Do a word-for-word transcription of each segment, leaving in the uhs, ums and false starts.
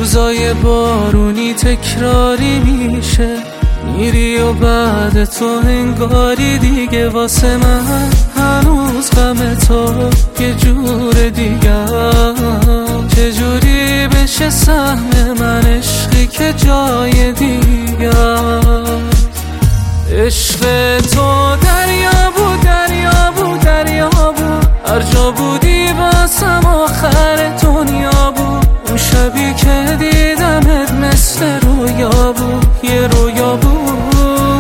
روزای بارونی تکراری میشه، میری و بعد تو انگاری دیگه واسه من هنوز غم تو یه جور دیگه. چجوری بشه سهم من عشقی که جای دیگه؟ عشق تو دریا بود دریا بود دریا بود، هر جا بودی واسم آخر دنیا بود. اون شبی که دیدمت مثل رویا بود، یه رویا بود.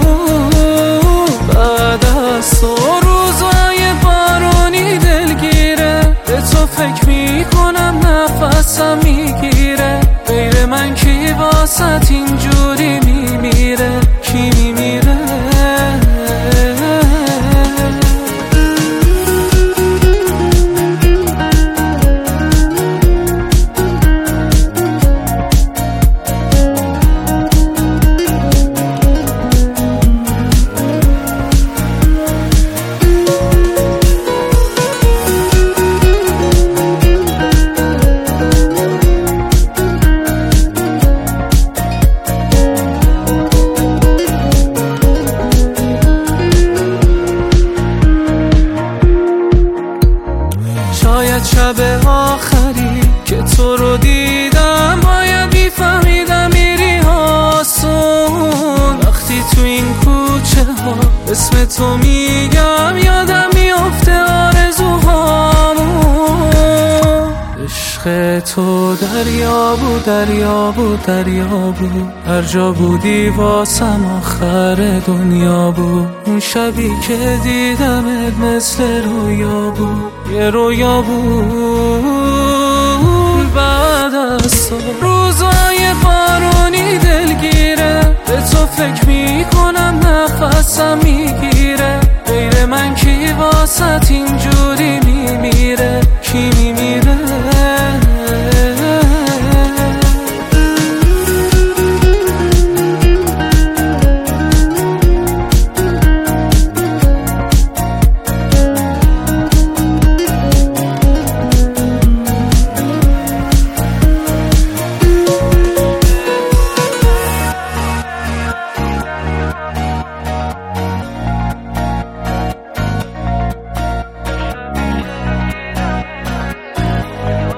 بعد از تو روزای بارونی دلگیره، به تو فکر میکنم نفسم میگیره. غیر من کی واسط اینجوری میمیره؟ کی میمیره؟ شاید شب آخری که تو رو دیدم باید میفهمیدم میری آسون. وقتی تو این کوچه ها اسم تو میگم یادم میفته آرزوهامون. عشق تو دریا بود دریا بود دریا بود، هر جا بودی واسم آخر دنیا بود. اون شبی که دیدمت مثل رویا بود، یه رویا بود. بعد از تو روزای بارونی دلگیره، به تو فکر میکنم نفسم میگیره. غیر من کی واسط اینجوری میمیره؟ کی میمیره؟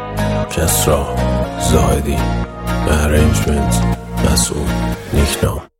کسرا زاهدی، ارنجمنت مسئول نیکنام.